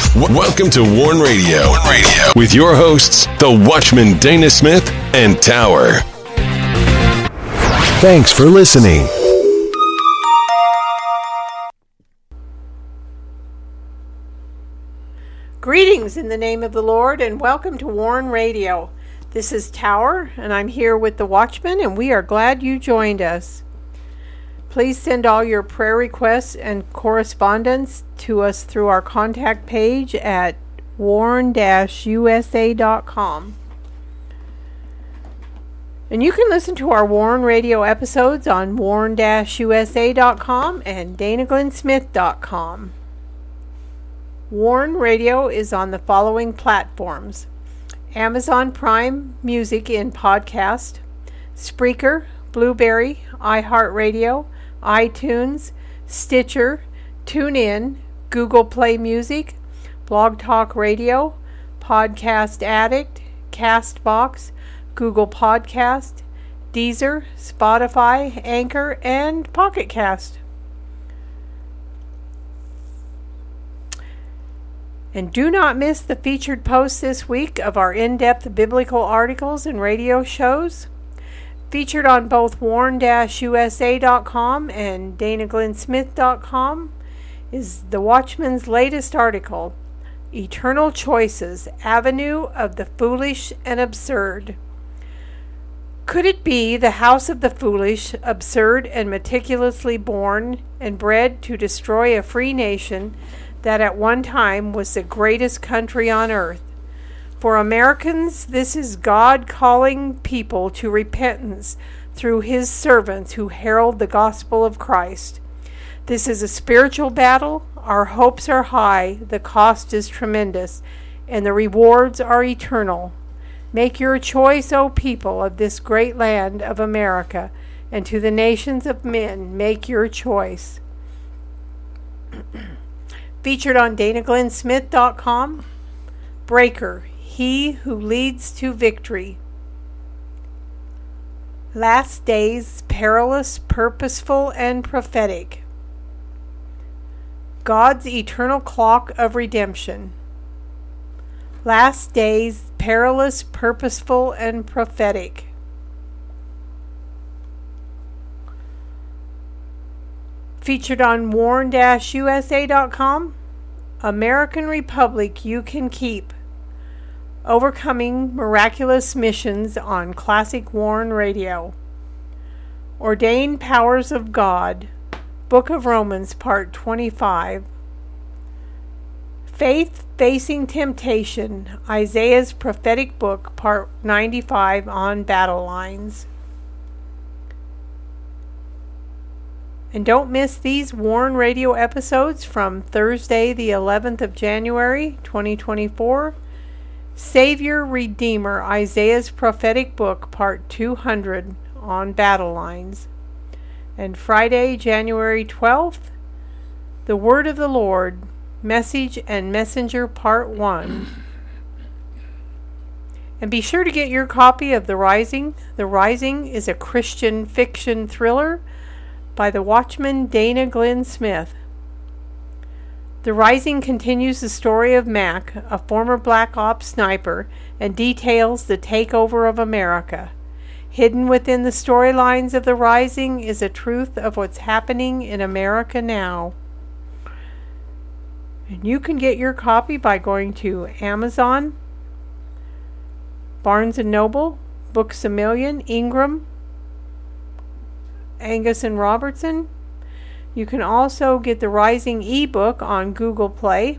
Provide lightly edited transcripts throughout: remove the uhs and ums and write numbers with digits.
Welcome to Warn Radio. With your hosts, the Watchman Dana Smith and Tower. Thanks for listening. Greetings in the name of the Lord, and welcome to Warn Radio. This is Tower, and I'm here with the Watchman, and we are glad you joined us. Please send all your prayer requests and correspondence to us through our contact page at warn-usa.com. And you can listen to our Warn Radio episodes on warn-usa.com and danaglennsmith.com. Warn Radio is on the following platforms: Amazon Prime Music in podcast, Spreaker, Blueberry, iHeartRadio, iTunes, Stitcher, TuneIn, Google Play Music, Blog Talk Radio, Podcast Addict, Castbox, Google Podcast, Deezer, Spotify, Anchor, and Pocket Cast. And do not miss the featured posts this week of our in-depth biblical articles and radio shows. Featured on both warn-usa.com and danaglennsmith.com is the Watchman's latest article, Eternal Choices, Avenue of the Foolish and Absurd. Could it be the house of the foolish, absurd, and meticulously born and bred to destroy a free nation that at one time was the greatest country on earth? For Americans, this is God calling people to repentance through His servants who herald the gospel of Christ. This is a spiritual battle. Our hopes are high, the cost is tremendous, and the rewards are eternal. Make your choice, O people of this great land of America, and to the nations of men, make your choice. Featured on danaglennsmith.com, Breaker, He Who Leads to Victory. Last Days, Perilous, Purposeful, and Prophetic. God's Eternal Clock of Redemption. Last Days, Perilous, Purposeful, and Prophetic. Featured on warn-usa.com, American Republic You Can Keep. Overcoming Miraculous Missions on Classic Warn Radio. Ordained Powers of God, Book of Romans, Part 25. Faith Facing Temptation, Isaiah's Prophetic Book, Part 95 on Battle Lines. And don't miss these Warn Radio episodes from Thursday, the 11th of January, 2024. Savior Redeemer, Isaiah's Prophetic Book, Part 200 on Battle Lines. And Friday, January 12th, The Word of the Lord, Message and Messenger, Part 1. And be sure to get your copy of The Rising. The Rising is a Christian fiction thriller by the Watchman Dana Glenn Smith. The Rising continues the story of Mac, a former Black Ops sniper, and details the takeover of America. Hidden within the storylines of The Rising is a truth of what's happening in America now. And you can get your copy by going to Amazon, Barnes & Noble, Books A Million, Ingram, Angus and Robertson. You can also get the Rising ebook on Google Play.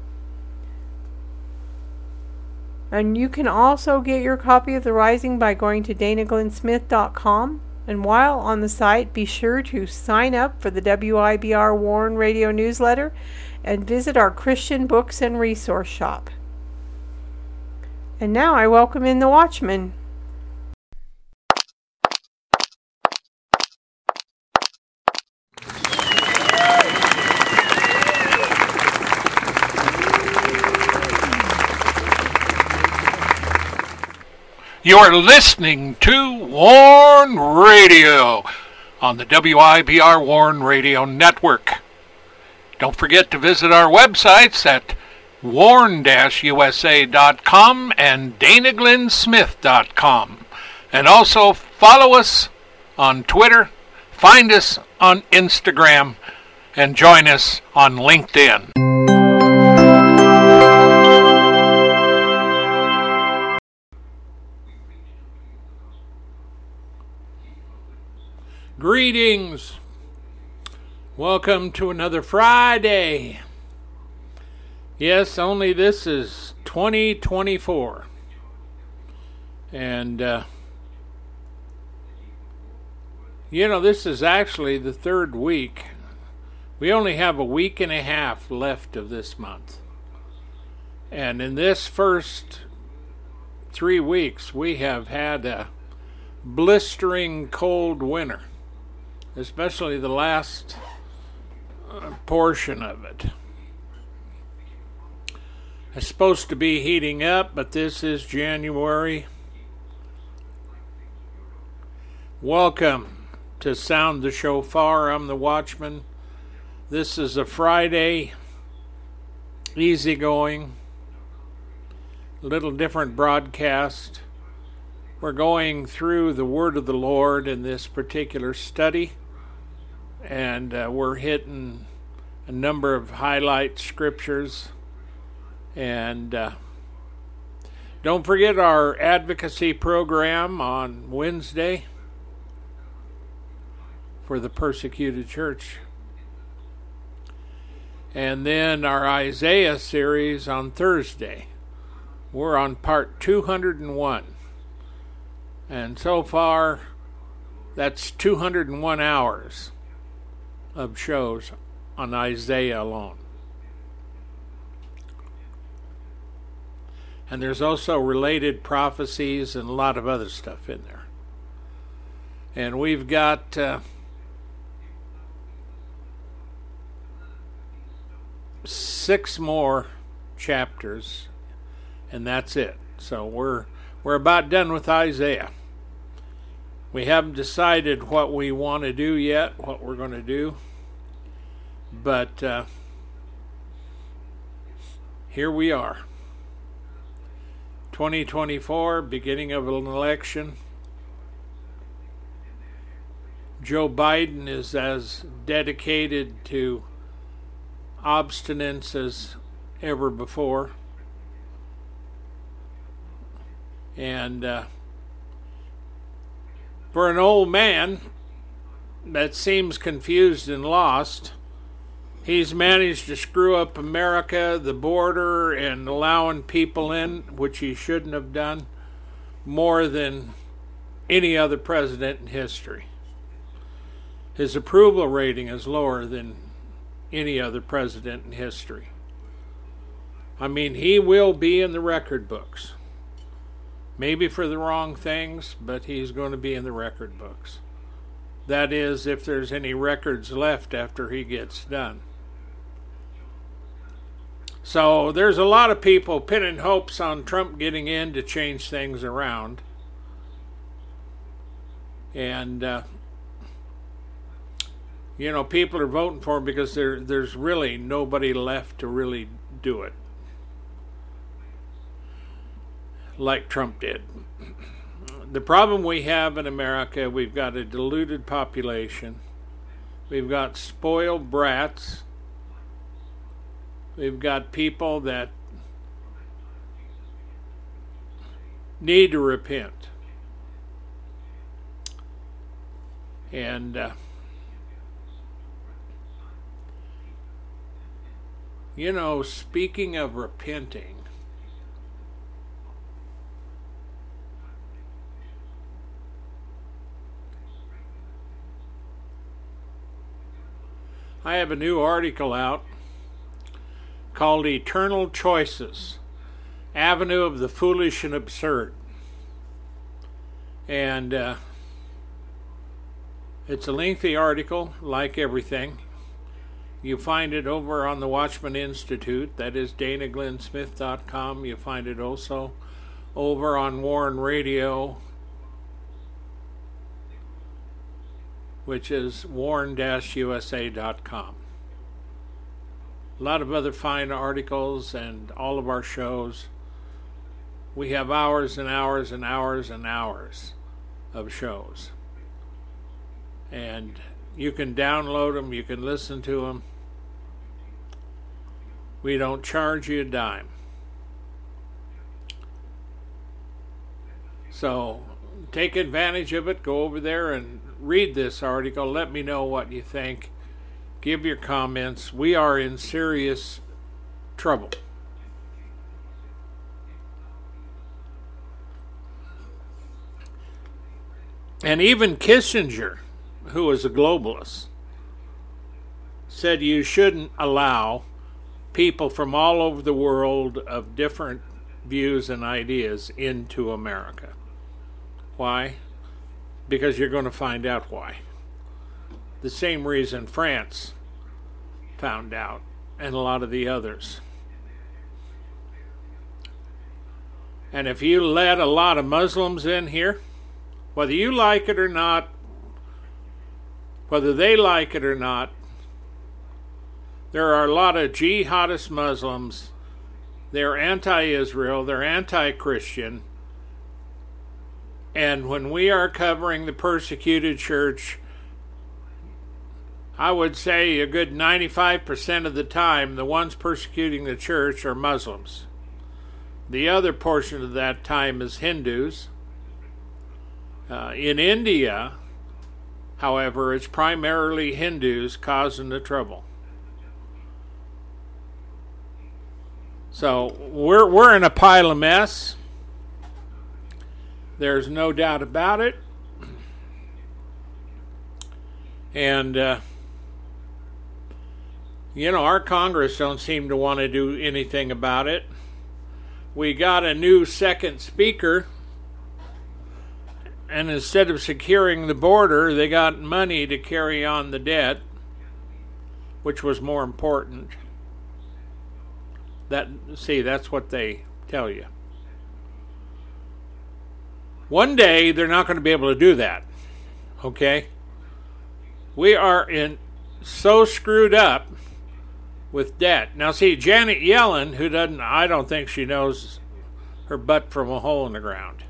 And you can also get your copy of The Rising by going to danaglennsmith.com. And while on the site, be sure to sign up for the WIBR Warn Radio newsletter and visit our Christian books and resource shop. And now I welcome in the Watchman. You are listening to Warn Radio on the WIBR Warn Radio Network. Don't forget to visit our websites at warn-usa.com and danaglennsmith.com. And also follow us on Twitter, find us on Instagram, and join us on LinkedIn. Greetings. Welcome to another Friday. Yes, only this is 2024. And, this is actually the third week. We only have a week and a half left of this month. And in this first 3 weeks, we have had a blistering cold winter, especially the last portion of it. It's supposed to be heating up, but this is January. Welcome to Sound the Shofar. I'm the Watchman. This is a Friday, easygoing, little different broadcast. We're going through the Word of the Lord in this particular study, and we're hitting a number of highlight scriptures. And don't forget our advocacy program on Wednesday for the persecuted church. And then our Isaiah series on Thursday. We're on part 201. And so far, that's 201 hours of shows on Isaiah alone. And there's also related prophecies and a lot of other stuff in there. And we've got six more chapters, and that's it. So we're about done with Isaiah. We haven't decided what we want to do yet, what we're going to do. But here we are. 2024, beginning of an election. Joe Biden is as dedicated to obstinance as ever before. And for an old man that seems confused and lost, he's managed to screw up America, the border, and allowing people in, which he shouldn't have done, more than any other president in history. His approval rating is lower than any other president in history. I mean, he will be in the record books. Maybe for the wrong things, but he's going to be in the record books. That is, if there's any records left after he gets done. So there's a lot of people pinning hopes on Trump getting in to change things around. And, people are voting for him because there's really nobody left to really do it like Trump did. The problem we have in America, we've got a deluded population. We've got spoiled brats. We've got people that need to repent. And speaking of repenting, I have a new article out called Eternal Choices, Avenue of the Foolish and Absurd. And it's a lengthy article, like everything. You find it over on the Watchman Institute, that is danaglennsmith.com. You find it also over on Warn Radio, which is warn-usa.com. a lot of other fine articles and all of our shows. We have hours and hours and hours and hours of shows. And you can download them, you can listen to them. We don't charge you a dime. So take advantage of it. Go over there and read this article. Let me know what you think. Give your comments. We are in serious trouble. And even Kissinger, who is a globalist, said you shouldn't allow people from all over the world of different views and ideas into America. Why? Because you're going to find out why. The same reason France found out, and a lot of the others. And if you let a lot of Muslims in here, whether you like it or not, whether they like it or not, there are a lot of jihadist Muslims. They're anti-Israel, they're anti-Christian. And when we are covering the persecuted church, I would say a good 95% of the time, the ones persecuting the church are Muslims. The other portion of that time is Hindus. In India, however, it's primarily Hindus causing the trouble. So we're in a pile of mess. There's no doubt about it. And our Congress don't seem to want to do anything about it. We got a new second speaker, and instead of securing the border, they got money to carry on the debt, which was more important. That's what they tell you. One day, they're not going to be able to do that. Okay? We are so screwed up with debt. Now, see, Janet Yellen, I don't think she knows her butt from a hole in the ground.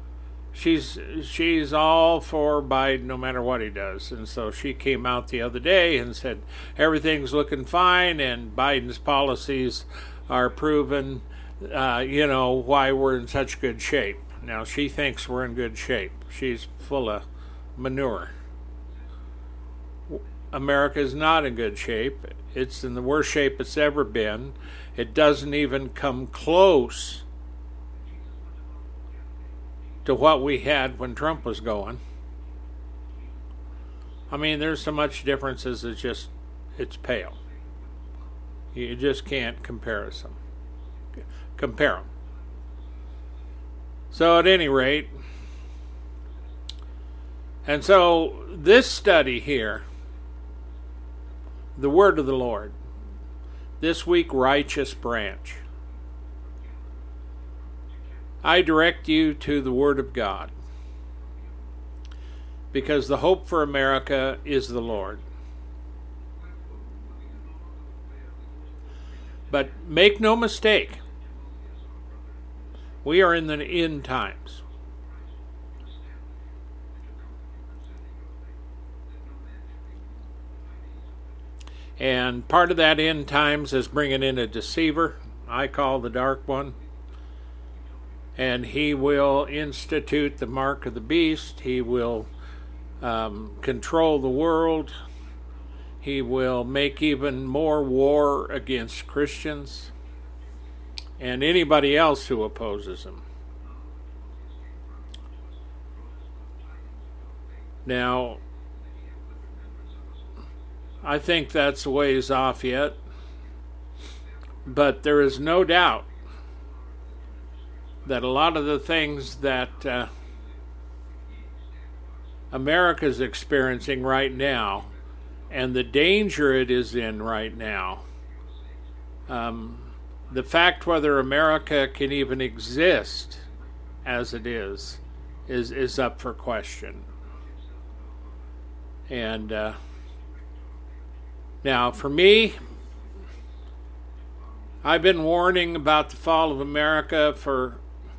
She's all for Biden no matter what he does. And so she came out the other day and said everything's looking fine and Biden's policies are proven, why we're in such good shape. Now, she thinks we're in good shape. She's full of manure. America is not in good shape. It's in the worst shape it's ever been. It doesn't even come close to what we had when Trump was going. I mean, there's so much differences, it's pale. You just can't compare them. So at any rate, and so this study here, the word of the Lord, this week, righteous branch. I direct you to the word of God, because the hope for America is the Lord. But make no mistake, we are in the end times. And part of that end times is bringing in a deceiver, I call the dark one. And he will institute the mark of the beast. He will control the world. He will make even more war against Christians and anybody else who opposes him. Now, I think that's a ways off yet, but there is no doubt that a lot of the things that America is experiencing right now and the danger it is in right now, the fact whether America can even exist as it is up for question. And now, for me, I've been warning about the fall of America the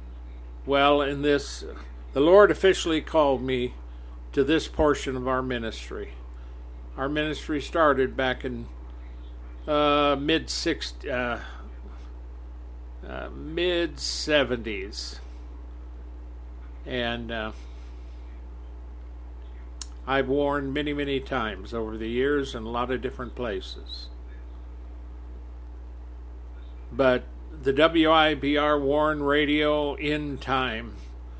Lord officially called me to this portion of our ministry. Our ministry started back in mid-70s. And I've warned many, many times over the years in a lot of different places. But the WIBR Warn Radio in time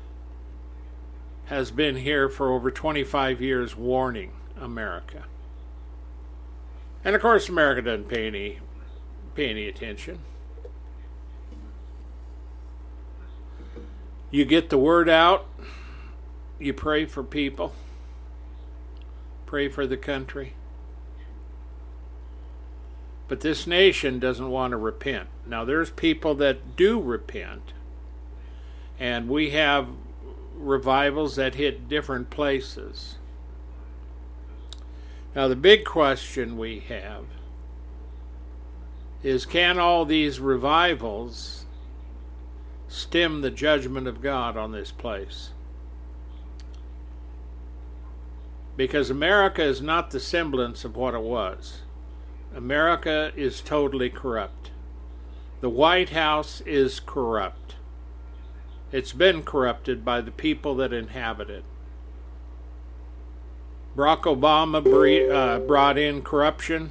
has been here for over 25 years warning America. And of course America doesn't pay any attention. You get the word out, you pray for people, pray for the country. But this nation doesn't want to repent. Now there's people that do repent, and we have revivals that hit different places. Now the big question we have is, can all these revivals stem the judgment of God on this place? Because America is not the semblance of what it was. America is totally corrupt. The White House is corrupt. It's been corrupted by the people that inhabit it. Barack Obama brought in corruption.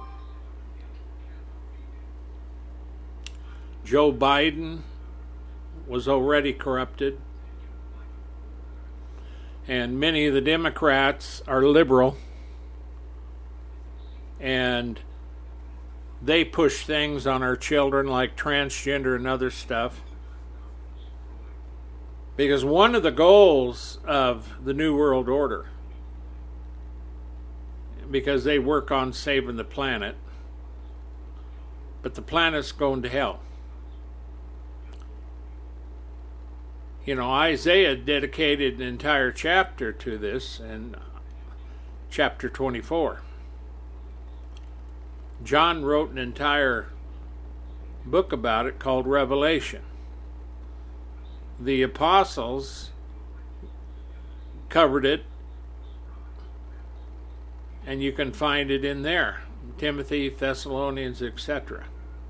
Joe Biden was already corrupted. And many of the Democrats are liberal. And they push things on our children like transgender and other stuff. Because one of the goals of the New World Order, because they work on saving the planet, but the planet's going to hell. You know, Isaiah dedicated an entire chapter to this in chapter 24. John wrote an entire book about it called Revelation. The apostles covered it, and you can find it in there. Timothy, Thessalonians, etc.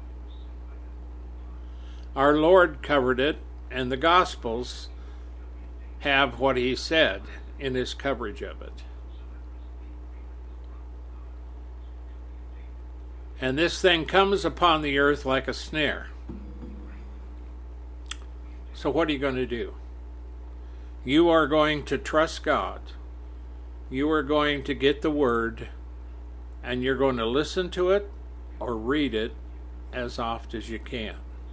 Our Lord covered it, and the Gospels have what he said in his coverage of it. And this thing comes upon the earth like a snare. So what are you going to do? You are going to trust God. You are going to get the Word, and you're going to listen to it or read it as oft as you can.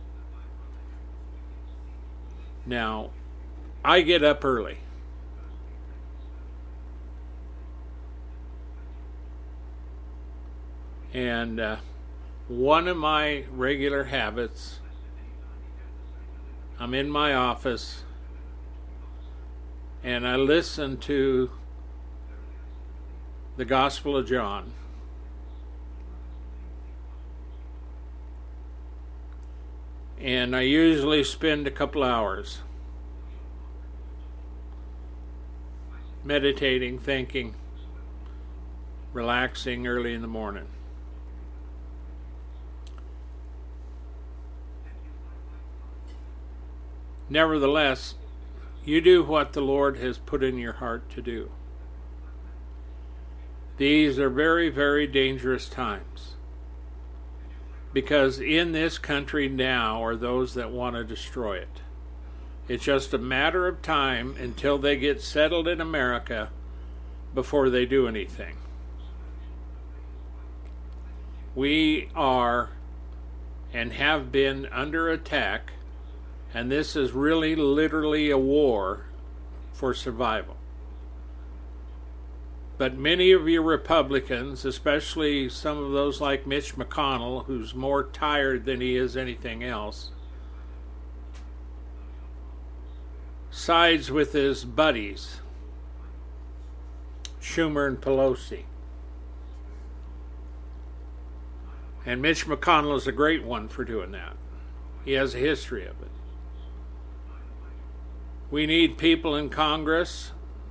Now, I get up early. And one of my regular habits, I'm in my office and I listen to the Gospel of John. And I usually spend a couple hours meditating, thinking, relaxing early in the morning. Nevertheless, you do what the Lord has put in your heart to do. These are very, very dangerous times. Because in this country now are those that want to destroy it. It's just a matter of time until they get settled in America before they do anything. We are and have been under attack, and this is really literally a war for survival. But many of you Republicans, especially some of those like Mitch McConnell, who's more tired than he is anything else, sides with his buddies, Schumer and Pelosi. And Mitch McConnell is a great one for doing that. He has a history of it. We need people in Congress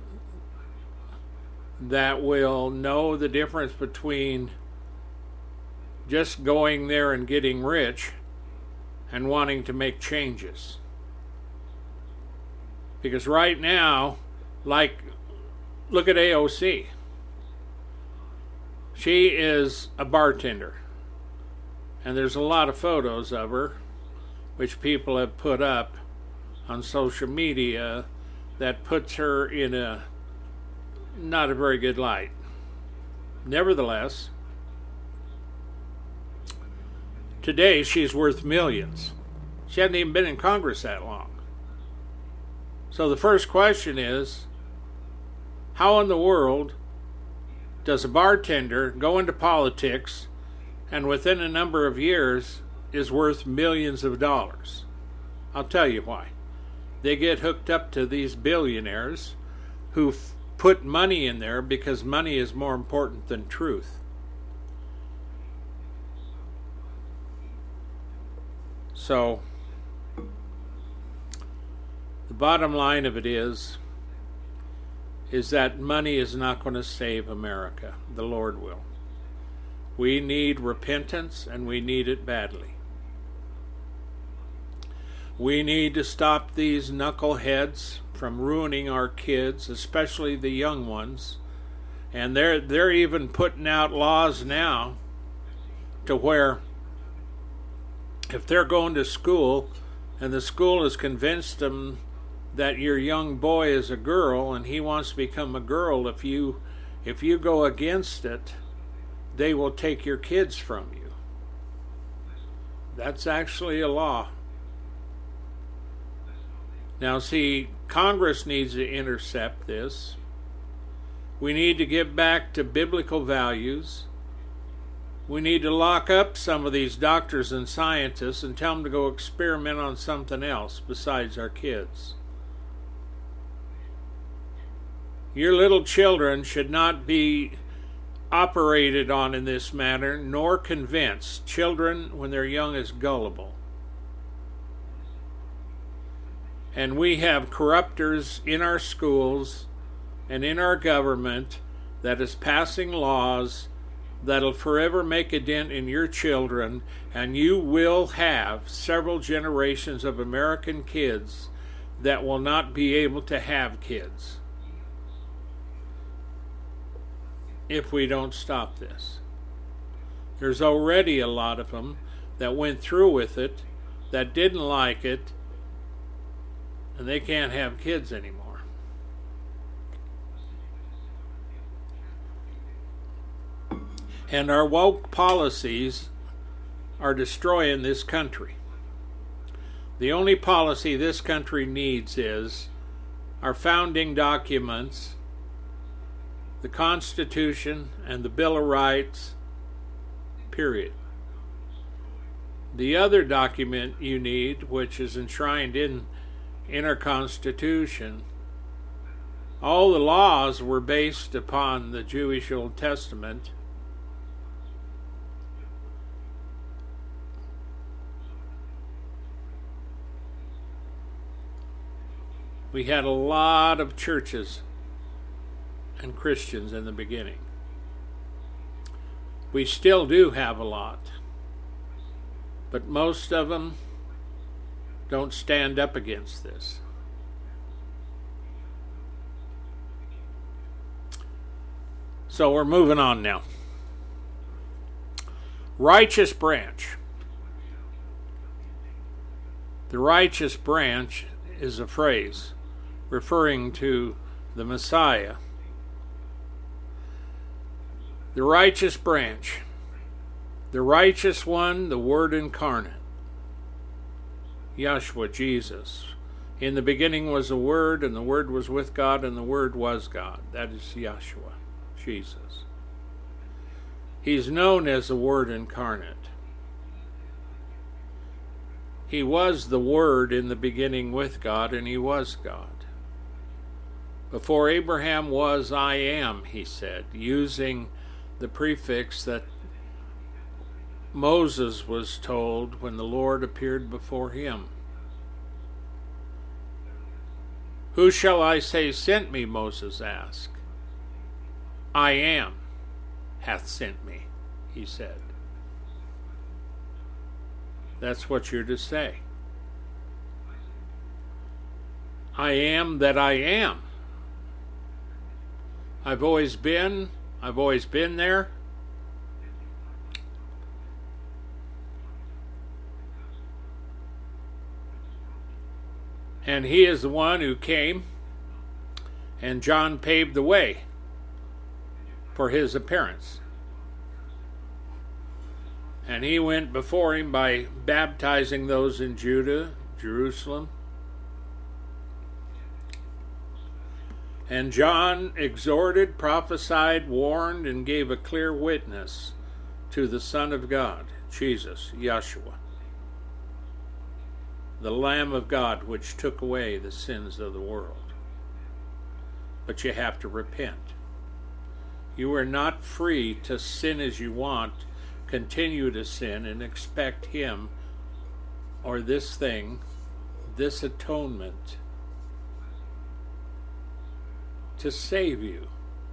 that will know the difference between just going there and getting rich and wanting to make changes. Because right now, like, look at AOC. She is a bartender. And there's a lot of photos of her, which people have put up on social media, that puts her in a not a very good light. Nevertheless, today she's worth millions. She hasn't even been in Congress that long. So the first question is, how in the world does a bartender go into politics and within a number of years is worth millions of dollars? I'll tell you why. They get hooked up to these billionaires who put money in there because money is more important than truth. So, the bottom line of it is that money is not going to save America. The Lord will. We need repentance, and we need it badly. We need to stop these knuckleheads from ruining our kids, especially the young ones. And they're even putting out laws now to where if they're going to school and the school has convinced them that your young boy is a girl and he wants to become a girl, if you go against it, they will take your kids from you. That's actually a law. Now, see, Congress needs to intercept this. We need to get back to biblical values. We need to lock up some of these doctors and scientists and tell them to go experiment on something else besides our kids. Your little children should not be operated on in this manner, nor convinced. Children, when they're young, is gullible. And we have corruptors in our schools and in our government that is passing laws that'll forever make a dent in your children, and you will have several generations of American kids that will not be able to have kids if we don't stop this. There's already a lot of them that went through with it, that didn't like it, and they can't have kids anymore. And our woke policies are destroying this country. The only policy this country needs is our founding documents, the Constitution, and the Bill of Rights, period. The other document you need, which is enshrined in our Constitution, all the laws were based upon the Jewish Old Testament. We had a lot of churches and Christians in the beginning. We still do have a lot, but most of them don't stand up against this. So we're moving on now. Righteous branch. The righteous branch is a phrase referring to the Messiah. The righteous branch. The righteous one, the Word incarnate. Yeshua, Jesus. In the beginning was the Word, and the Word was with God, and the Word was God. That is Yeshua, Jesus. He's known as the Word incarnate. He was the Word in the beginning with God, and He was God. Before Abraham was, I am, He said, using the prefix that Moses was told when the Lord appeared before him. "Who shall I say sent me?" Moses asked. "I am hath sent me," he said. That's what you're to say. I am that I am. I've always been there. And he is the one who came, and John paved the way for his appearance. And he went before him by baptizing those in Judah, Jerusalem. And John exhorted, prophesied, warned, and gave a clear witness to the Son of God, Jesus, Yeshua, the Lamb of God, which took away the sins of the world. But you have to repent. You are not free to sin as you want, continue to sin, and expect him or this thing, this atonement, to save you.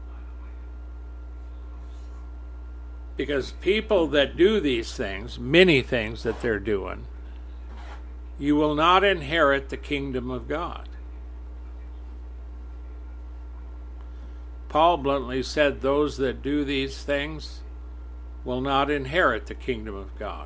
Because people that do these things, many things that they're doing, you will not inherit the kingdom of God. Paul bluntly said those that do these things will not inherit the kingdom of God.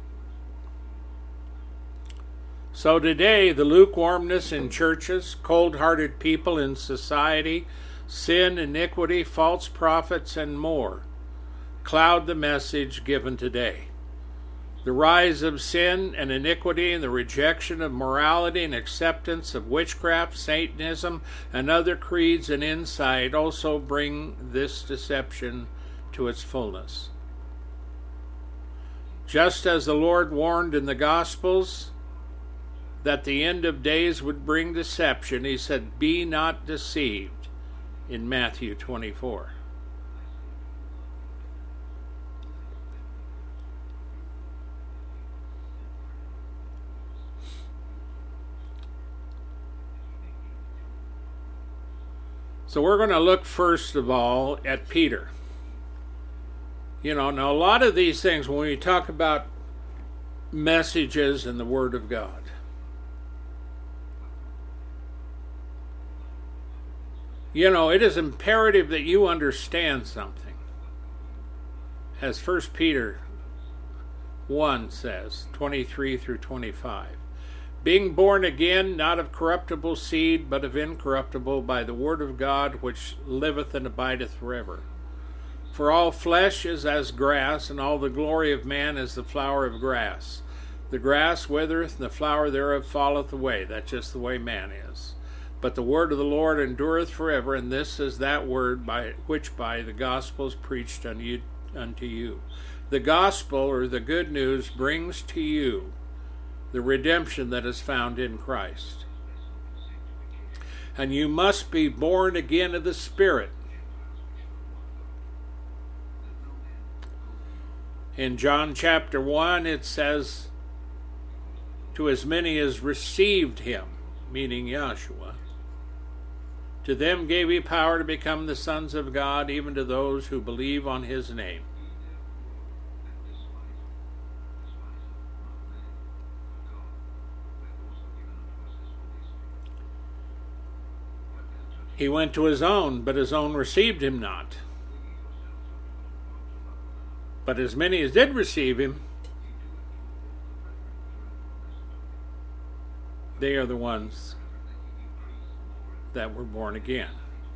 So today, the lukewarmness in churches, cold-hearted people in society, sin, iniquity, false prophets, and more cloud the message given today. The rise of sin and iniquity and the rejection of morality and acceptance of witchcraft, Satanism, and other creeds and insight also bring this deception to its fullness. Just as the Lord warned in the Gospels that the end of days would bring deception, he said, "Be not deceived," in Matthew 24. So we're going to look first of all at Peter. Now a lot of these things, when we talk about messages in the Word of God, it is imperative that you understand something. As 1 Peter 1 says, 23 through 25. Being born again, not of corruptible seed, but of incorruptible, by the word of God, which liveth and abideth forever. For all flesh is as grass, and all the glory of man as the flower of grass. The grass withereth, and the flower thereof falleth away. That's just the way man is. But the word of the Lord endureth forever, and this is that word which by the gospel is preached unto you. The gospel, or the good news, brings to you the redemption that is found in Christ. And you must be born again of the Spirit. In John chapter 1 it says, to as many as received him, meaning Yeshua, to them gave he power to become the sons of God, even to those who believe on his name. He went to his own, but his own received him not. But as many as did receive him, they are the ones that were born again.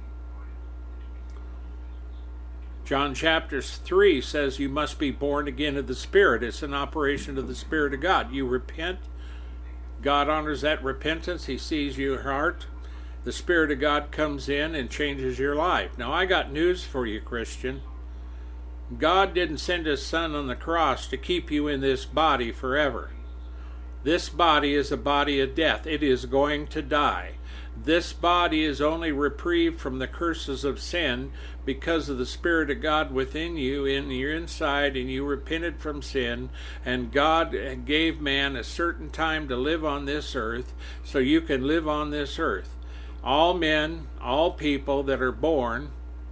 John chapter 3 says you must be born again of the Spirit. It's an operation of the Spirit of God. You repent. God honors that repentance. He sees your heart. The Spirit of God comes in and changes your life. Now, I got news for you, Christian. God didn't send his Son on the cross to keep you in this body forever. This body is a body of death. It is going to die. This body is only reprieved from the curses of sin because of the Spirit of God within you, in your inside, and you repented from sin, and God gave man a certain time to live on this earth, so you can live on this earth. All men, all people that are born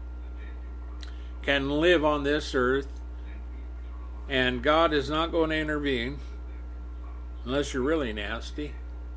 can live on this earth, and God is not going to intervene unless you're really nasty.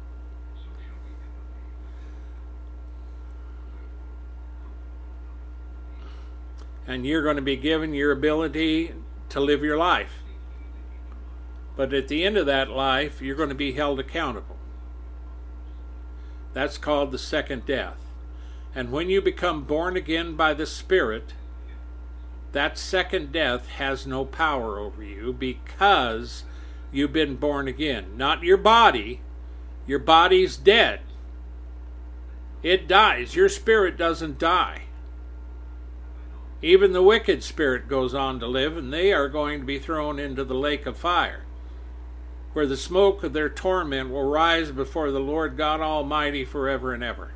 And you're going to be given your ability to live your life. But at the end of that life, you're going to be held accountable. That's called the second death. And when you become born again by the Spirit, that second death has no power over you because you've been born again. Not your body. Your body's dead. It dies. Your spirit doesn't die. Even the wicked spirit goes on to live, and they are going to be thrown into the lake of fire, where the smoke of their torment will rise before the Lord God Almighty forever and ever.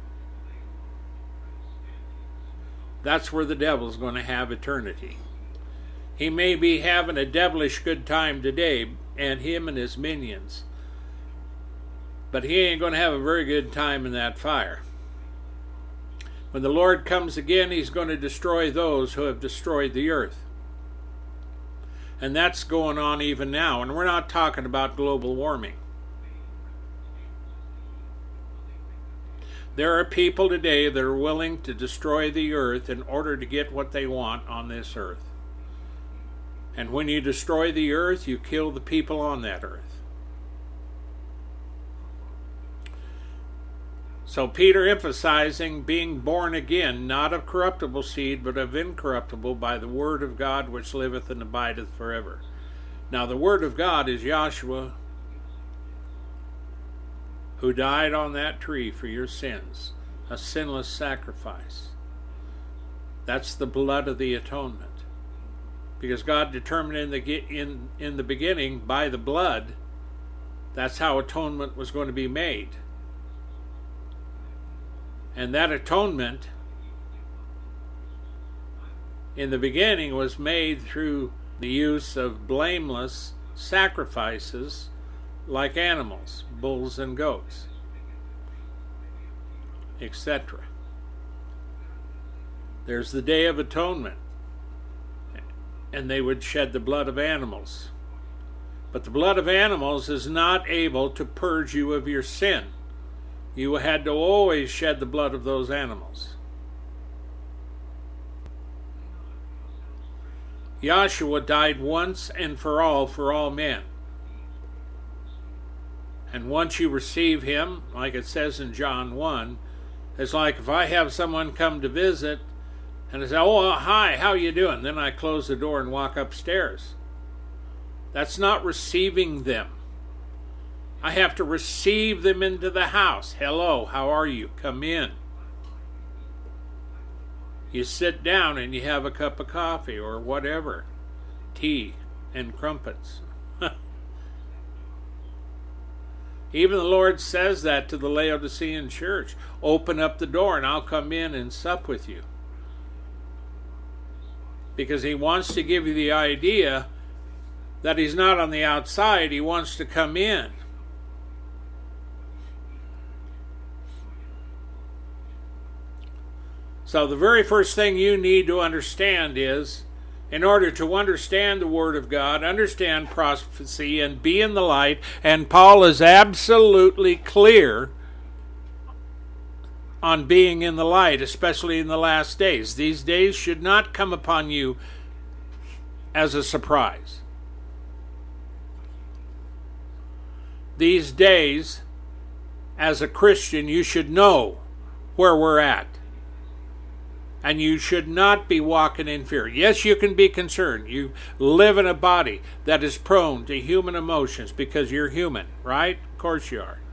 That's where the devil's going to have eternity. He may be having a devilish good time today, and him and his minions, but he ain't going to have a very good time in that fire. When the Lord comes again, he's going to destroy those who have destroyed the earth. And that's going on even now. And we're not talking about global warming. There are people today that are willing to destroy the earth in order to get what they want on this earth. And when you destroy the earth, you kill the people on that earth. So Peter emphasizing being born again, not of corruptible seed, but of incorruptible, by the word of God which liveth and abideth forever. Now the word of God is Yahshua, who died on that tree for your sins, a sinless sacrifice. That's the blood of the atonement. Because God determined in the beginning, by the blood, that's how atonement was going to be made. And that atonement in the beginning was made through the use of blameless sacrifices like animals, bulls and goats, etc. There's the Day of Atonement, and they would shed the blood of animals. But the blood of animals is not able to purge you of your sin. You had to always shed the blood of those animals. Yahshua died once and for all men. And once you receive him, like it says in John 1, it's like if I have someone come to visit and I say, "Oh, hi, how you doing?" Then I close the door and walk upstairs. That's not receiving them. I have to receive them into the house. Hello, how are you? Come in. You sit down and you have a cup of coffee or whatever, tea and crumpets. Even the Lord says that to the Laodicean church. Open up the door and I'll come in and sup with you. Because he wants to give you the idea that he's not on the outside, he wants to come in. So the very first thing you need to understand is, in order to understand the Word of God, understand prophecy, and be in the light, and Paul is absolutely clear on being in the light, especially in the last days. These days should not come upon you as a surprise. These days, as a Christian, you should know where we're at. And you should not be walking in fear. Yes, you can be concerned. You live in a body that is prone to human emotions because you're human, right? Of course you are.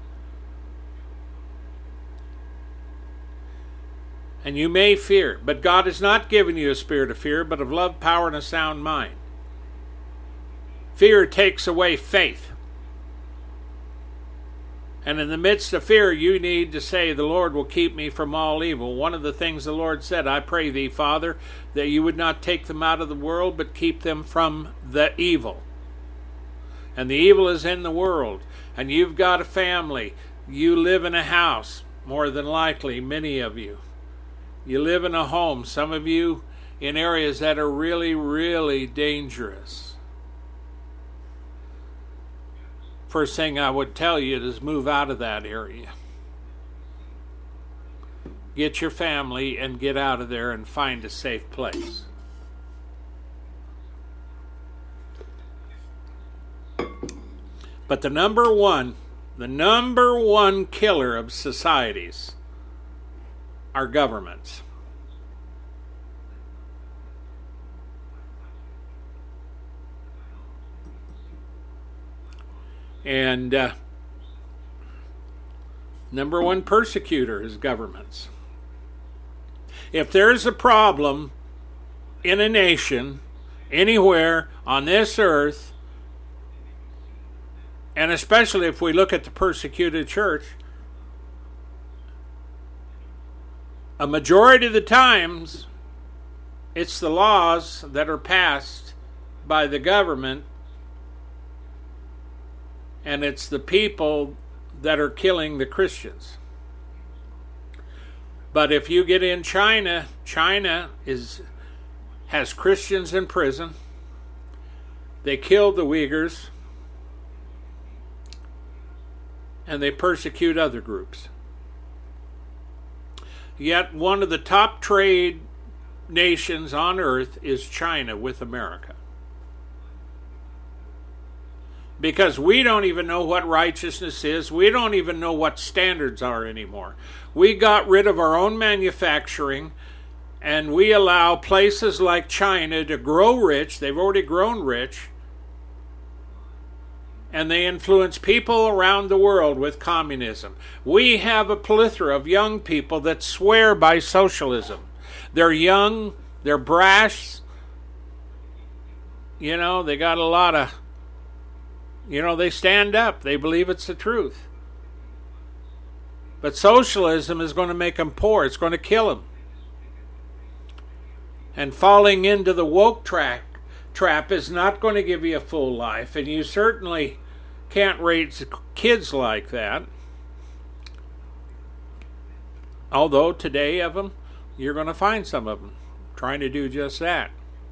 And you may fear, but God has not given you a spirit of fear, but of love, power, and a sound mind. Fear takes away faith. And in the midst of fear, you need to say, the Lord will keep me from all evil. One of the things the Lord said, I pray thee, Father, that you would not take them out of the world, but keep them from the evil. And the evil is in the world. And you've got a family. You live in a house, more than likely, many of you. You live in a home, some of you in areas that are really, really dangerous. First thing I would tell you is move out of that area. Get your family and get out of there and find a safe place. But the number one killer of societies are governments. And number one persecutor is governments. If there's a problem in a nation, anywhere on this earth, and especially if we look at the persecuted church, a majority of the times it's the laws that are passed by the government, and it's the people that are killing the Christians. But if you get in China, China has Christians in prison. They killed the Uyghurs, and they persecute other groups. Yet one of the top trade nations on earth is China with America. Because we don't even know what righteousness is. We don't even know what standards are anymore. We got rid of our own manufacturing, and we allow places like China to grow rich. They've already grown rich. And they influence people around the world with communism. We have a plethora of young people that swear by socialism. They're young, they're brash. You know, they got a lot of... they stand up. They believe it's the truth. But socialism is going to make them poor. It's going to kill them. And falling into the woke trap is not going to give you a full life. And you certainly can't raise kids like that. Although today of them, you're going to find some of them trying to do just that.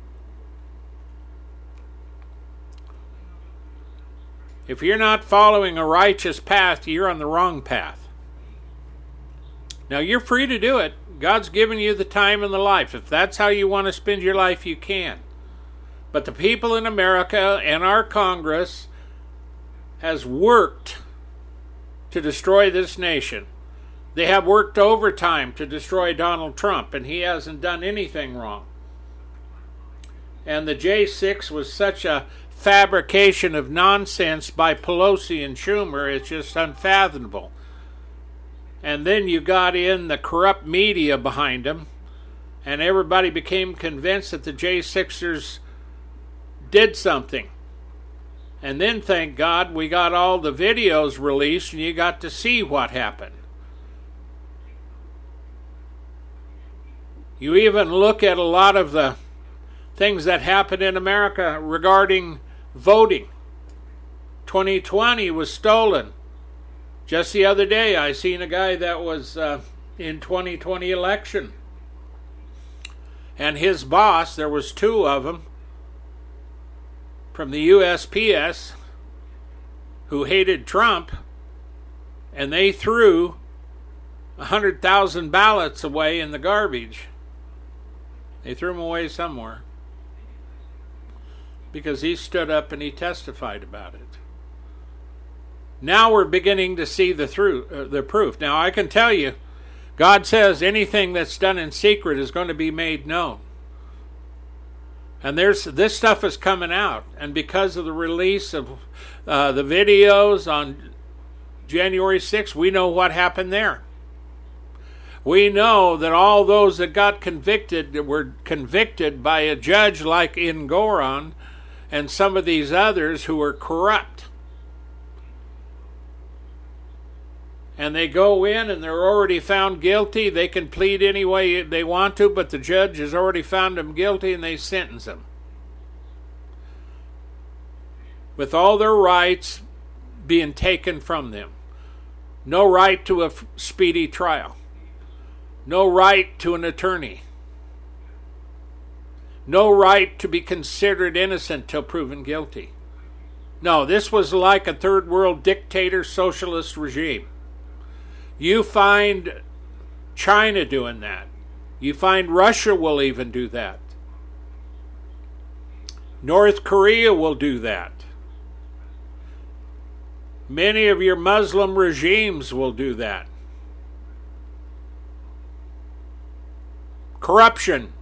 If you're not following a righteous path, you're on the wrong path. Now, you're free to do it. God's given you the time and the life. If that's how you want to spend your life, you can. But the people in America and our Congress has worked to destroy this nation. They have worked overtime to destroy Donald Trump, and he hasn't done anything wrong. And the J6 was such a fabrication of nonsense by Pelosi and Schumer. It's just unfathomable. And then you got in the corrupt media behind them, and everybody became convinced that the J6ers did something. And then, thank God, we got all the videos released, and you got to see what happened. You even look at a lot of the things that happened in America regarding voting. 2020 was stolen. Just the other day, I seen a guy that was in 2020 election. And his boss, there was two of them, from the USPS, who hated Trump, and they threw 100,000 ballots away in the garbage. They threw them away somewhere. Because he stood up and he testified about it. Now we're beginning to see the proof. Now I can tell you, God says anything that's done in secret is going to be made known. And this stuff is coming out. And because of the release of the videos on January 6th, we know what happened there. We know that all those that got convicted were convicted by a judge like Engoron and some of these others who were corrupt. and they go in and they're already found guilty. They can plead any way they want to, but the judge has already found them guilty and they sentence them, with all their rights being taken from them. No right to a speedy trial. No right to an attorney. No right to be considered innocent till proven guilty. No, this was like a third world dictator socialist regime. You find China doing that. You find Russia will even do that. North Korea will do that. Many of your Muslim regimes will do that. Corruption.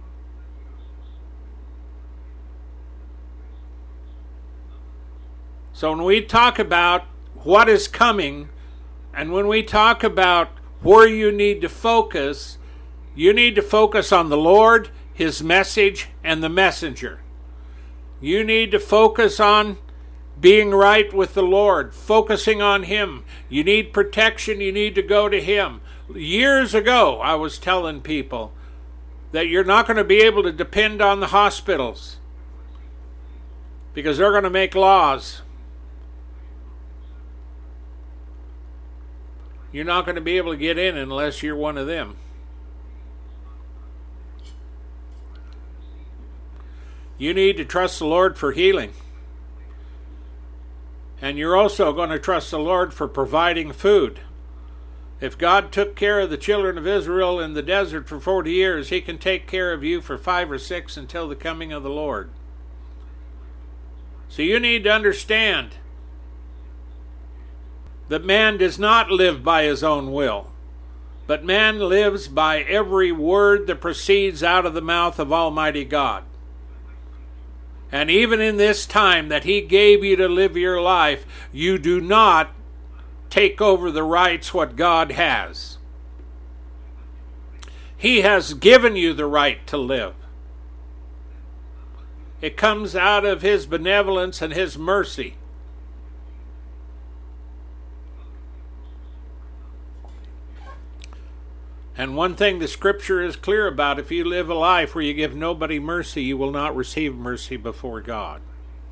So when we talk about what is coming, and when we talk about where you need to focus on the Lord, His message, and the messenger. You need to focus on being right with the Lord, focusing on Him. You need protection, you need to go to Him. Years ago, I was telling people that you're not going to be able to depend on the hospitals because they're going to make laws. You're not going to be able to get in unless you're one of them. You need to trust the Lord for healing. And you're also going to trust the Lord for providing food. If God took care of the children of Israel in the desert for 40 years, He can take care of you for 5 or 6 until the coming of the Lord. So you need to understand that man does not live by his own will, but man lives by every word that proceeds out of the mouth of Almighty God. And even in this time that He gave you to live your life, you do not take over the rights what God has. He has given you the right to live. It comes out of His benevolence and His mercy. And one thing the Scripture is clear about, if you live a life where you give nobody mercy, you will not receive mercy before God.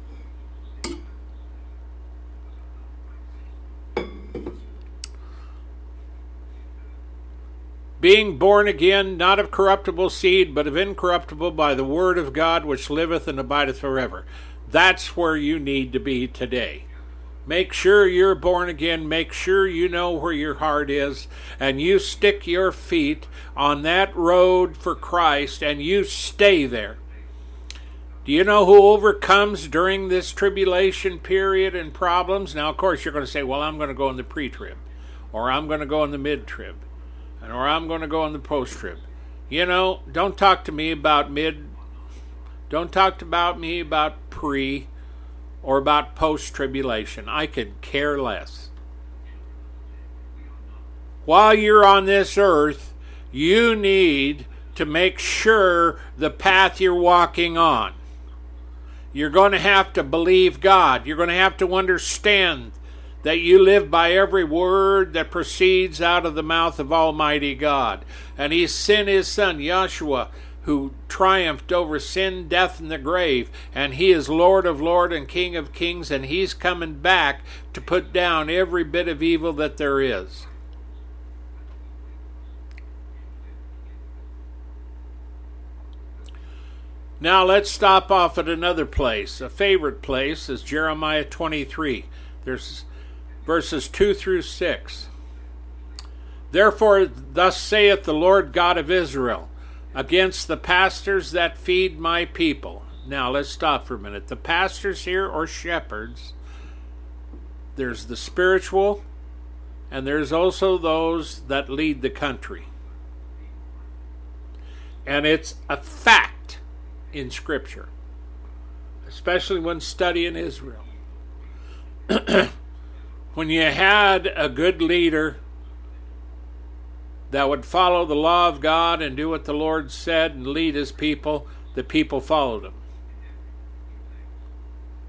Being born again, not of corruptible seed, but of incorruptible, by the word of God, which liveth and abideth forever. That's where you need to be today. Make sure you're born again. Make sure you know where your heart is. And you stick your feet on that road for Christ and you stay there. Do you know who overcomes during this tribulation period and problems? Now, of course, you're going to say, well, I'm going to go in the pre-trib. Or I'm going to go in the mid-trib. Or I'm going to go in the post-trib. You know, don't talk to me about mid. Don't talk about me about pre or about post-tribulation. I could care less. While you're on this earth, you need to make sure the path you're walking on. You're going to have to believe God. You're going to have to understand that you live by every word that proceeds out of the mouth of Almighty God. And He sent His Son, Yeshua, who triumphed over sin, death, and the grave. And He is Lord of lords and King of kings, and He's coming back to put down every bit of evil that there is. Now let's stop off at another place. A favorite place is Jeremiah 23. There's verses 2 through 6. Therefore, thus saith the Lord God of Israel, against the pastors that feed my people. Now, let's stop for a minute. The pastors here, or shepherds, there's the spiritual, and there's also those that lead the country. And it's a fact in Scripture, especially when studying Israel. When you had a good leader that would follow the law of God and do what the Lord said and lead His people, the people followed him.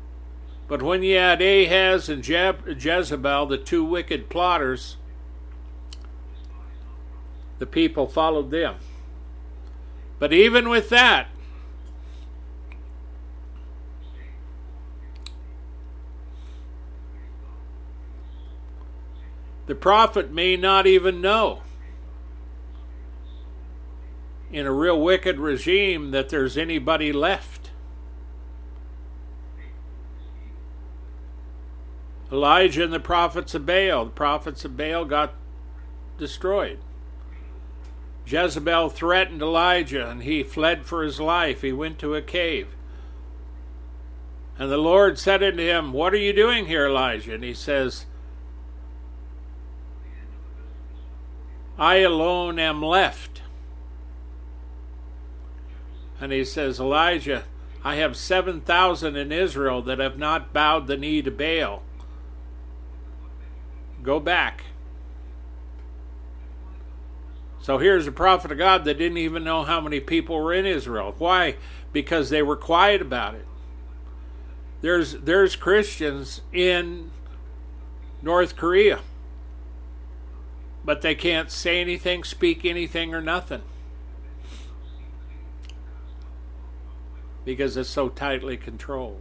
But when you had Ahaz and Jezebel, the two wicked plotters, the people followed them. But even with that, the prophet may not even know in a real wicked regime that there's anybody left. Elijah and the prophets of Baal got destroyed. Jezebel threatened Elijah and he fled for his life. He went to a cave. And the Lord said unto him, "What are you doing here, Elijah?" And he says, "I alone am left." And he says, "Elijah, I have 7,000 in Israel that have not bowed the knee to Baal. Go back." So here's a prophet of God that didn't even know how many people were in Israel. Why? Because they were quiet about it. There's Christians in North Korea, but they can't say anything, speak anything, or nothing, because it's so tightly controlled.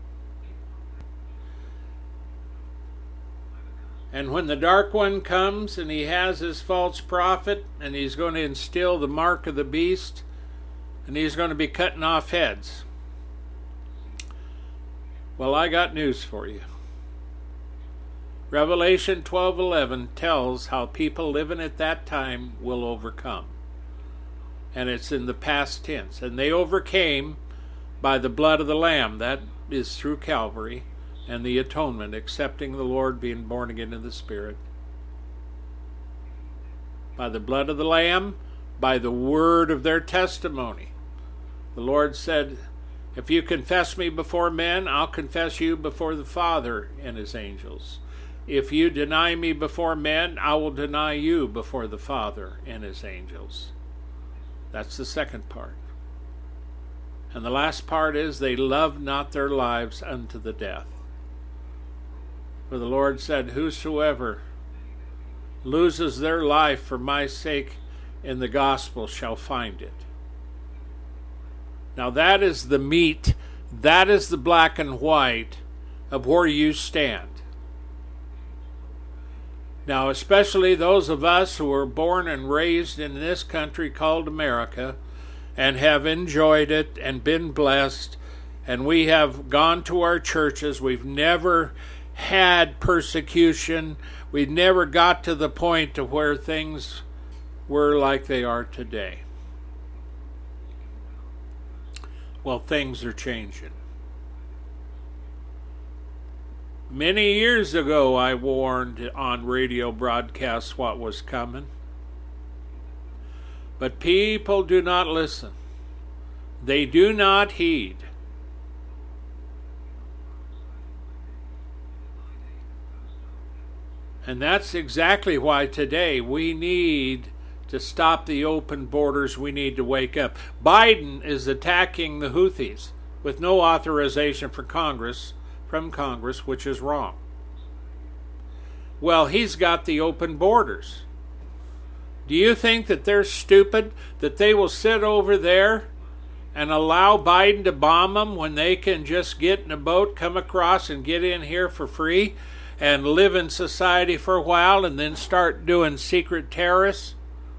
And when the dark one comes and he has his false prophet and he's going to instill the mark of the beast and he's going to be cutting off heads, well, I got news for you. Revelation 12:11 tells how people living at that time will overcome. And it's in the past tense. And they overcame by the blood of the Lamb. That is through Calvary and the atonement, accepting the Lord, being born again in the Spirit. By the blood of the Lamb, by the word of their testimony. The Lord said, "If you confess me before men, I'll confess you before the Father and his angels. If you deny me before men, I will deny you before the Father and his angels." That's the second part. And the last part is, they loved not their lives unto the death. For the Lord said, "Whosoever loses their life for my sake in the gospel shall find it." Now that is the meat, that is the black and white of where you stand. Now, especially those of us who were born and raised in this country called America and have enjoyed it and been blessed, and we have gone to our churches, we've never had persecution, we never got to the point to where things were like they are today. Well, things are changing. Many years ago, I warned on radio broadcasts what was coming. But people do not listen. They do not heed. And that's exactly why today we need to stop the open borders. We need to wake up. Biden is attacking the Houthis with no authorization from Congress, which is wrong. Well, he's got the open borders. Do you think that they're stupid, that they will sit over there and allow Biden to bomb them when they can just get in a boat, come across and get in here for free and live in society for a while and then start doing secret terrorists?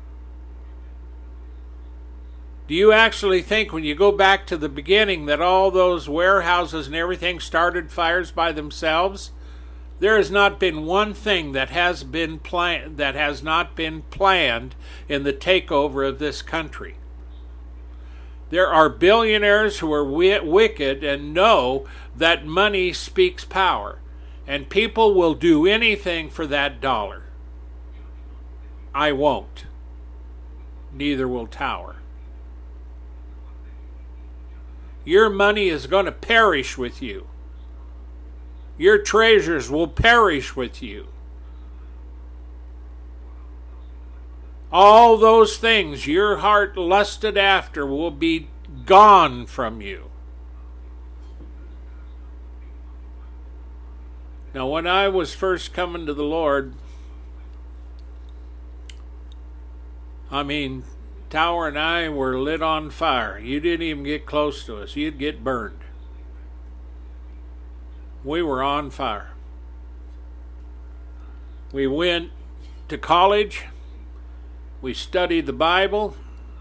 Do you actually think, when you go back to the beginning, that all those warehouses and everything started fires by themselves? There has not been one thing that has not been planned in the takeover of this country. There are billionaires who are wicked and know that money speaks power, and people will do anything for that dollar. I won't. Neither will Tower. Your money is going to perish with you. Your treasures will perish with you. All those things your heart lusted after will be gone from you. Now, when I was first coming to the Lord, I mean, Tower and I were lit on fire. You didn't even get close to us. You'd get burned. We were on fire. We went to college. We studied the Bible.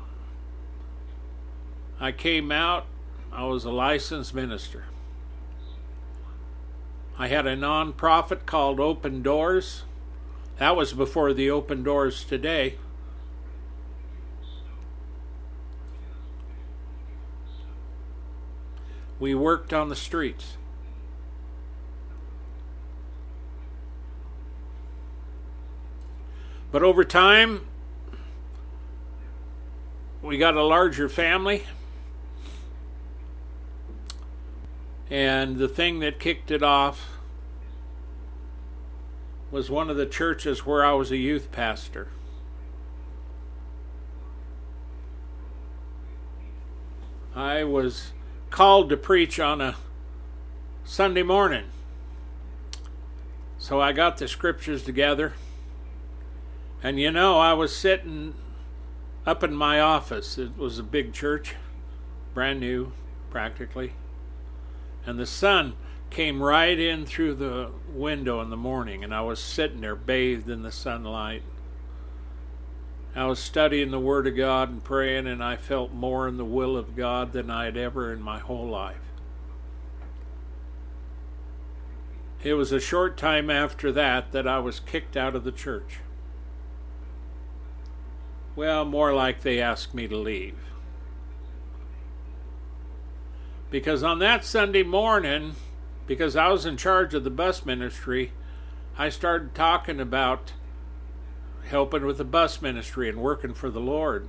I came out. I was a licensed minister. I had a non-profit called Open Doors. That was before the Open Doors today. We worked on the streets. But over time, we got a larger family. And the thing that kicked it off was one of the churches where I was a youth pastor. I was called to preach on a Sunday morning. So I got the scriptures together. And you know, I was sitting up in my office. It was a big church, brand new, practically. And the sun came right in through the window in the morning, and I was sitting there bathed in the sunlight. I was studying the Word of God and praying, and I felt more in the will of God than I had ever in my whole life. It was a short time after that I was kicked out of the church. Well, more like they asked me to leave. Because on that Sunday morning, because I was in charge of the bus ministry, I started talking about helping with the bus ministry and working for the Lord.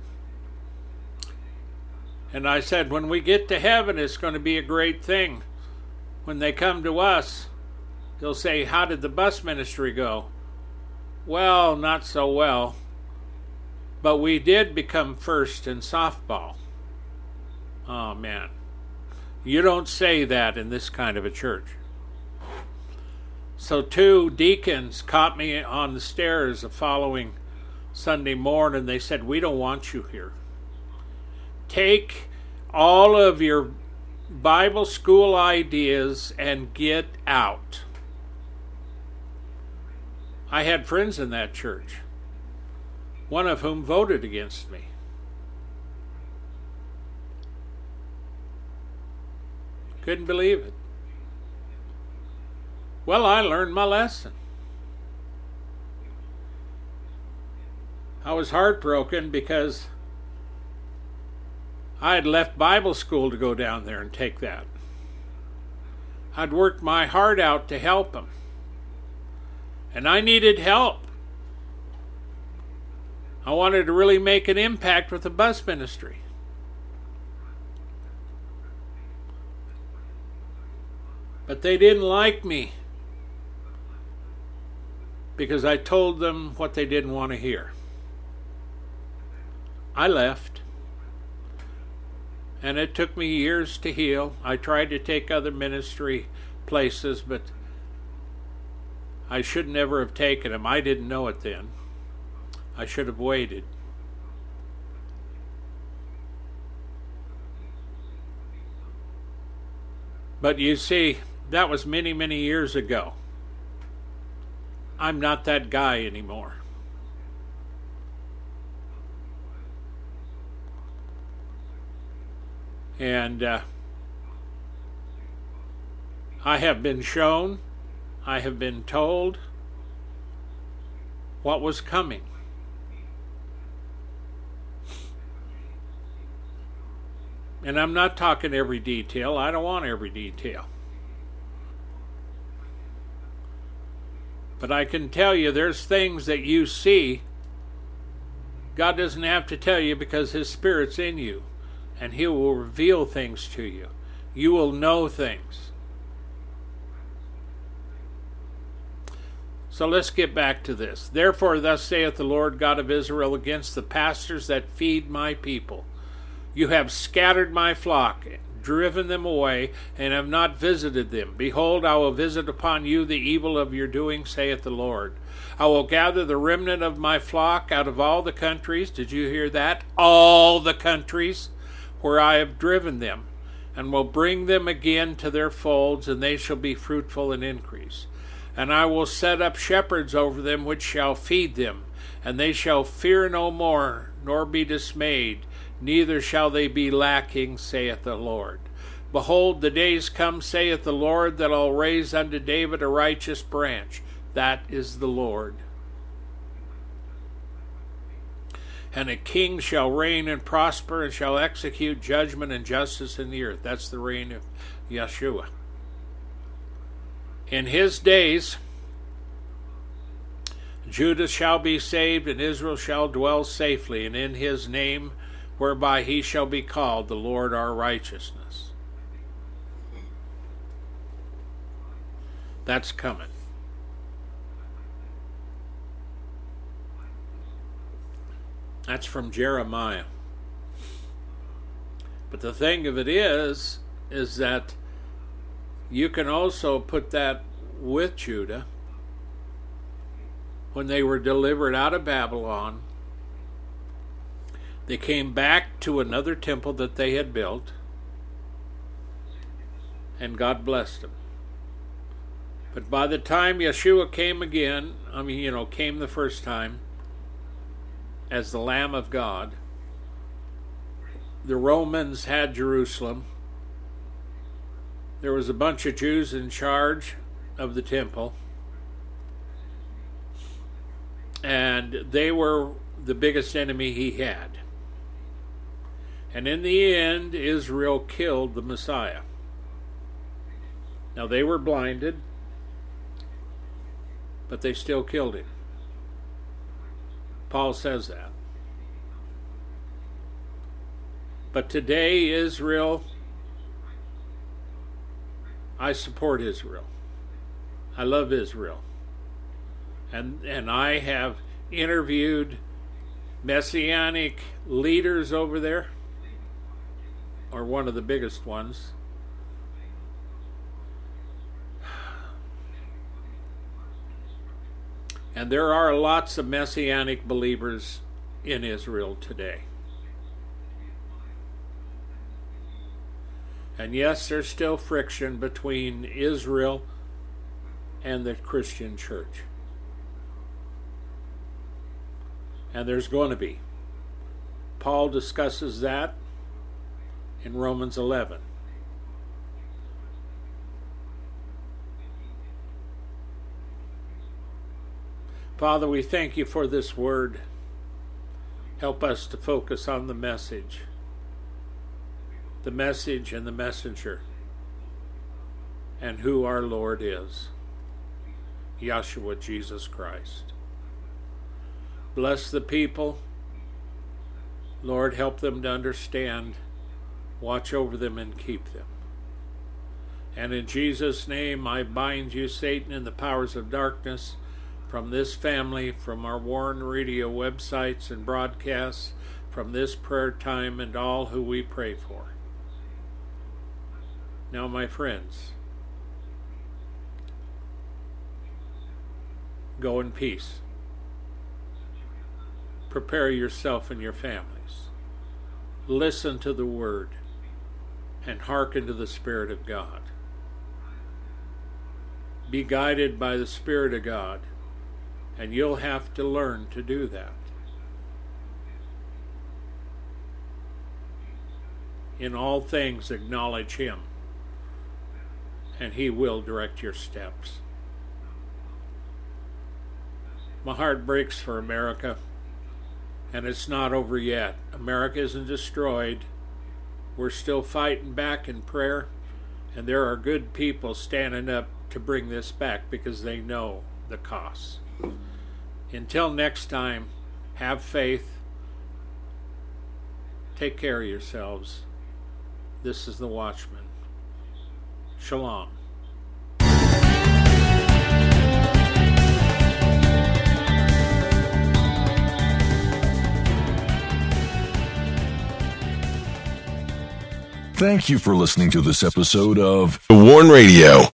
And I said, when we get to heaven, it's going to be a great thing. When they come to us, they'll say, how did the bus ministry go? Well, not so well. But we did become first in softball. Oh, man. You don't say that in this kind of a church. So 2 deacons caught me on the stairs the following Sunday morning. They said, we don't want you here. Take all of your Bible school ideas and get out. I had friends in that church, one of whom voted against me. Couldn't believe it. Well, I learned my lesson. I was heartbroken because I had left Bible school to go down there and take that. I'd worked my heart out to help them. And I needed help. I wanted to really make an impact with the bus ministry. But they didn't like me because I told them what they didn't want to hear. I left. And it took me years to heal. I tried to take other ministry places, but I should never have taken them. I didn't know it then. I should have waited. But you see, that was many, many years ago. I'm not that guy anymore. And I have been shown, I have been told what was coming. And I'm not talking every detail. I don't want every detail. But I can tell you there's things that you see God doesn't have to tell you because His Spirit's in you. And He will reveal things to you. You will know things. So let's get back to this. Therefore, thus saith the Lord God of Israel against the pastors that feed my people. You have scattered my flock. driven them away, and have not visited them. Behold, I will visit upon you the evil of your doing, saith the Lord. I will gather the remnant of my flock out of all the countries. Did you hear that? All the countries where I have driven them, and will bring them again to their folds, and they shall be fruitful and increase. And I will set up shepherds over them, which shall feed them, and they shall fear no more, nor be dismayed, neither shall they be lacking, saith the Lord. Behold, the days come, saith the Lord, that I'll raise unto David a righteous branch. That is the Lord. And a king shall reign and prosper, and shall execute judgment and justice in the earth. That's the reign of Yeshua. In his days, Judah shall be saved, and Israel shall dwell safely, and in his name, whereby he shall be called the Lord our righteousness. That's coming. That's from Jeremiah. But the thing of it is that you can also put that with Judah. When they were delivered out of Babylon, they came back to another temple that they had built, and God blessed them. But by the time Yeshua came again, came the first time as the Lamb of God, the Romans had Jerusalem. There was a bunch of Jews in charge of the temple, and they were the biggest enemy he had. And in the end, Israel killed the Messiah. Now, they were blinded, but they still killed him. Paul says that. But today, Israel, I support Israel. I love Israel. And I have interviewed Messianic leaders over there, or one of the biggest ones. And there are lots of Messianic believers in Israel today. And yes, there's still friction between Israel and the Christian church. And there's going to be. Paul discusses that in Romans 11. Father, we thank you for this word. Help us to focus on the message and the messenger, and who our Lord is, Yeshua, Jesus Christ. Bless the people. Lord, help them to understand. Watch over them and keep them. And in Jesus' name, I bind you, Satan, and the powers of darkness from this family, from our Warren Radio websites and broadcasts, from this prayer time, and all who we pray for. Now, my friends, go in peace. Prepare yourself and your families. Listen to the word and hearken to the Spirit of God. Be guided by the Spirit of God, and you'll have to learn to do that. In all things, acknowledge Him, and He will direct your steps. My heart breaks for America, and it's not over yet. America isn't destroyed. We're still fighting back in prayer, and there are good people standing up to bring this back because they know the costs. Until next time, have faith. Take care of yourselves. This is the Watchman. Shalom. Thank you for listening to this episode of The Warn Radio.